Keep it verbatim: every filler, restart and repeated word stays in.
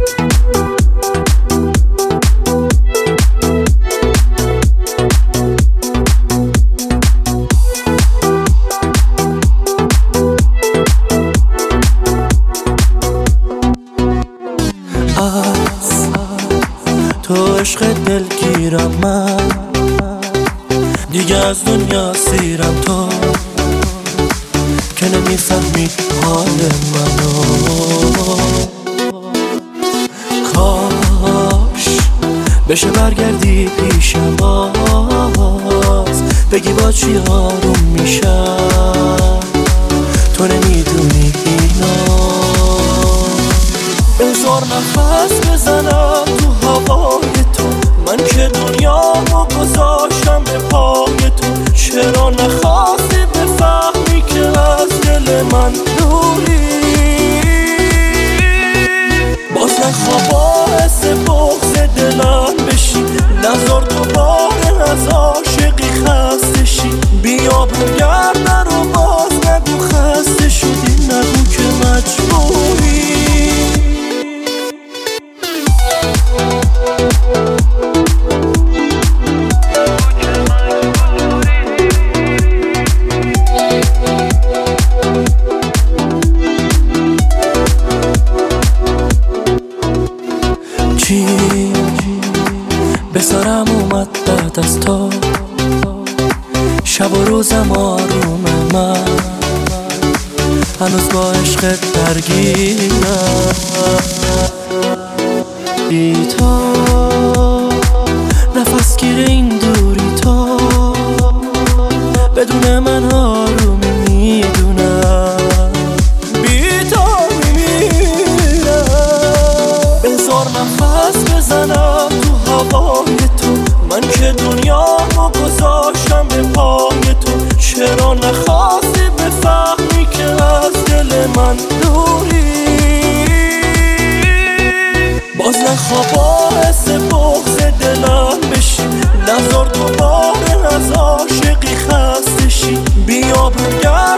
از تو عشق دلگیرم من، دیگه از دنیا سیرم تو که نمیفهمی حال منو. کاش بشه برگردی پیشم باز، بگی با چی آروم میشم، تو نمیدونی اینا. بذار نفس بزنم تو هوای تو، من که دنیامو گذاشتم به پای تو. چرا نخواستی بفهمی که از دل من دوری؟ باز نخوا باعث بغض دلم بشی، نذار دوباره از عاشقی خسته شی. بیا برگرد رو باز نگو خسته شدی، نگو که مجبوری. چی به سرم اومد بعد از تو، شب و روزم آروم من، هنوز با عشقت درگیرم. بی تو نفس گیر این دوری تو، بدون من آرومی میدونم، بی تو میمیرم. بذار نفس بزنم تو هوای تو، من که دنیامو گذاشتم به پای تو. چرا نخواستی بفهمی که از دل من دوری؟ باز نخوا باعث بغض دلم بشی، نذار دوباره از عاشقی خسته شی. بیا برگرد